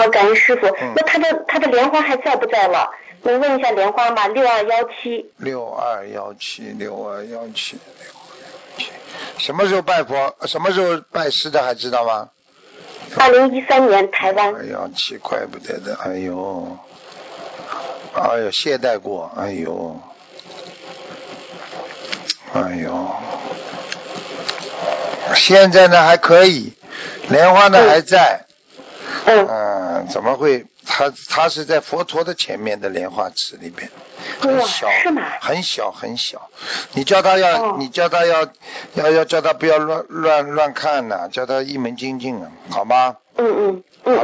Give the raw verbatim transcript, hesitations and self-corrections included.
啊，感恩师傅。 嗯、 那他的他的莲花还在不在了？能问一下莲花吗？六二幺七。 六二幺七，六二幺七，什么时候拜佛？什么时候拜师的？还知道吗？ 二零一三年台湾。 哎呀，奇怪不得的，哎呦，哎呦，懈怠过，哎呦，哎呦，现在呢还可以，莲花呢还在。 嗯。 嗯，怎么会？他他是在佛陀的前面的莲花池里边，很小， 是吗？ 很小很小。你叫他要，哦、你叫他要，要要叫他不要乱乱乱看呐、啊，叫他一门精进啊，好吗？ 嗯嗯嗯。